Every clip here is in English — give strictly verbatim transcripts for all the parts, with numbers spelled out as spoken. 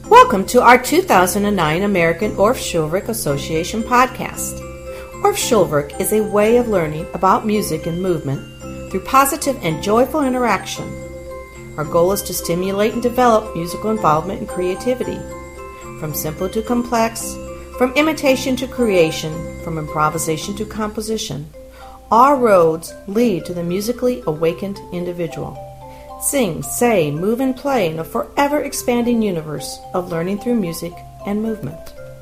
Welcome to our two thousand nine American Orff Shulverk Association podcast. Orff Shulverk is a way of learning about music and movement through positive and joyful interaction. Our goal is to stimulate and develop musical involvement and creativity. From simple to complex, from imitation to creation, from improvisation to composition, all roads lead to the musically awakened individual. Sing, say, move, and play in a forever expanding universe of learning through music and movement.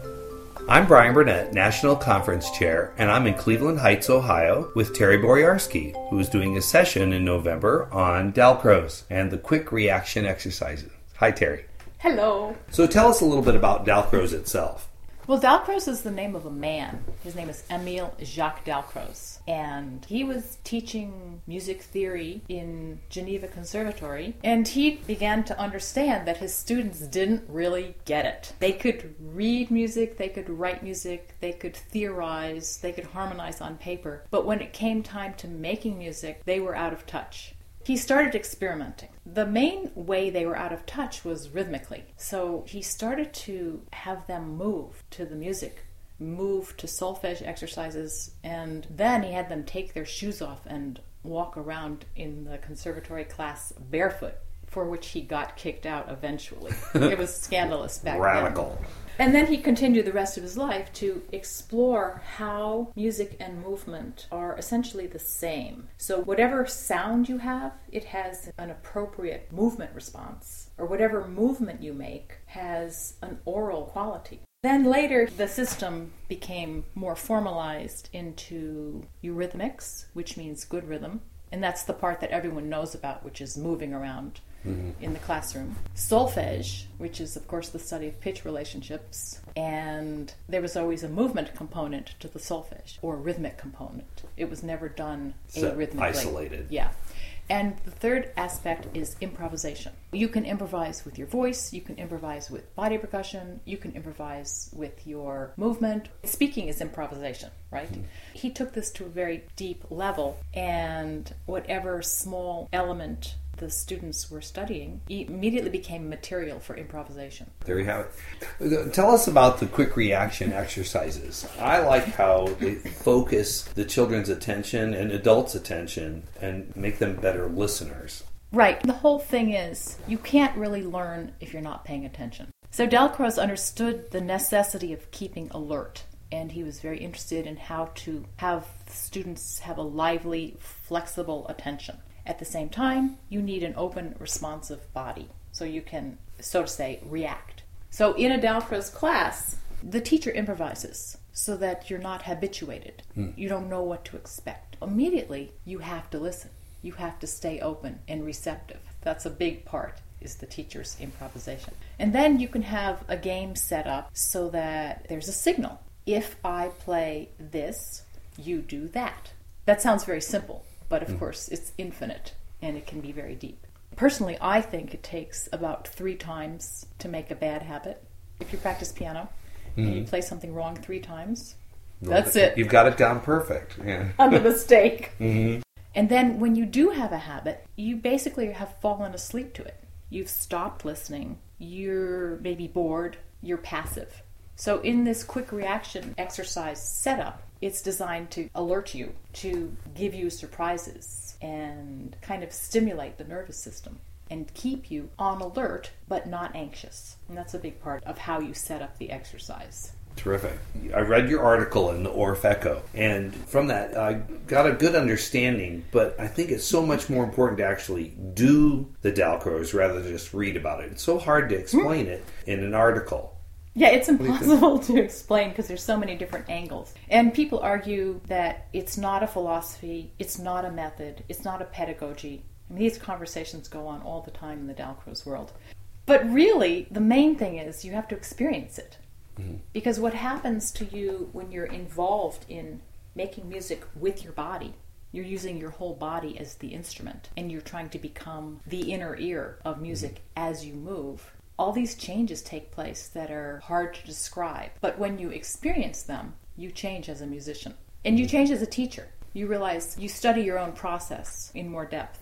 I'm Brian Burnett, National Conference Chair, and I'm in Cleveland Heights, Ohio, with Terry Boyarsky, who is doing a session in November on Dalcroze and the quick reaction exercises. Hi, Terry. Hello. So tell us a little bit about Dalcroze itself. Well, Dalcroze is the name of a man. His name is Émile Jacques Dalcroze. And he was teaching music theory in Geneva Conservatory. And he began to understand that his students didn't really get it. They could read music, they could write music, they could theorize, they could harmonize on paper. But when it came time to making music, they were out of touch. He started experimenting. The main way they were out of touch was rhythmically. So he started to have them move to the music, move to solfege exercises, and then he had them take their shoes off and walk around in the conservatory class barefoot, for which he got kicked out eventually. It was scandalous back Radical. then. And then he continued the rest of his life to explore how music and movement are essentially the same. So whatever sound you have, it has an appropriate movement response. Or whatever movement you make has an oral quality. Then later, the system became more formalized into eurythmics, which means good rhythm. And that's the part that everyone knows about, which is moving around mm-hmm. in the classroom. Solfege, which is, of course, the study of pitch relationships. And there was always a movement component to the solfege, or a rhythmic component. It was never done so arrhythmically. Isolated. Yeah. And the third aspect is improvisation. You can improvise with your voice, you can improvise with body percussion, you can improvise with your movement. Speaking is improvisation, right? Mm-hmm. He took this to a very deep level, and whatever small element the students were studying immediately became material for improvisation. There you have it. Tell us about the quick reaction exercises. I like how they focus the children's attention and adults' attention and make them better listeners. Right. The whole thing is, you can't really learn if you're not paying attention. So Dalcroze understood the necessity of keeping alert, and he was very interested in how to have students have a lively, flexible attention. At the same time, you need an open, responsive body, so you can, so to say, react. So in a Dalcroze class, the teacher improvises so that you're not habituated. Mm. You don't know what to expect. Immediately, you have to listen. You have to stay open and receptive. That's a big part, is the teacher's improvisation. And then you can have a game set up so that there's a signal. If I play this, you do that. That sounds very simple. But of course, it's infinite, and it can be very deep. Personally, I think it takes about three times to make a bad habit. If you practice piano, mm-hmm. and you play something wrong three times, well, that's it. You've got it down perfect. Yeah. On the mistake. Mm-hmm. And then when you do have a habit, you basically have fallen asleep to it. You've stopped listening. You're maybe bored. You're passive. So in this quick reaction exercise setup, it's designed to alert you, to give you surprises, and kind of stimulate the nervous system and keep you on alert but not anxious. And that's a big part of how you set up the exercise. Terrific. I read your article in the Orff Echo, and from that I got a good understanding, but I think it's so much more important to actually do the Dalcroze rather than just read about it. It's so hard to explain it in an article. Yeah, it's impossible to explain because there's so many different angles. And people argue that it's not a philosophy, it's not a method, it's not a pedagogy. I mean, these conversations go on all the time in the Dalcroze world. But really, the main thing is you have to experience it. Mm-hmm. Because what happens to you when you're involved in making music with your body, you're using your whole body as the instrument, and you're trying to become the inner ear of music mm-hmm. as you move. All these changes take place that are hard to describe. But when you experience them, you change as a musician. And you change as a teacher. You realize you study your own process in more depth.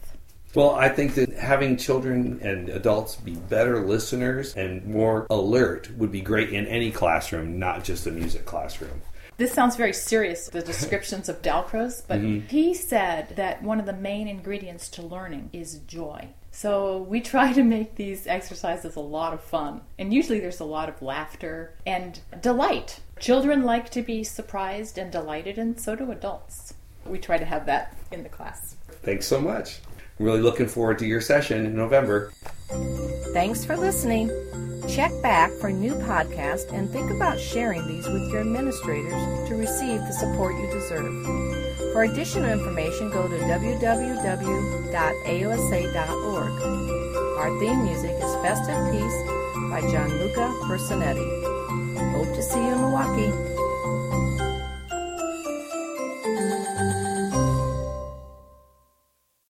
Well, I think that having children and adults be better listeners and more alert would be great in any classroom, not just a music classroom. This sounds very serious, the descriptions of Dalcroze, but mm-hmm. he said that one of the main ingredients to learning is joy. So we try to make these exercises a lot of fun. And usually there's a lot of laughter and delight. Children like to be surprised and delighted, and so do adults. We try to have that in the class. Thanks so much. I'm really looking forward to your session in November. Thanks for listening. Check back for a new podcast and think about sharing these with your administrators to receive the support you deserve. For additional information, go to w w w dot a o s a dot org. Our theme music is Festive Peace by Gianluca Personetti. Hope to see you in Milwaukee.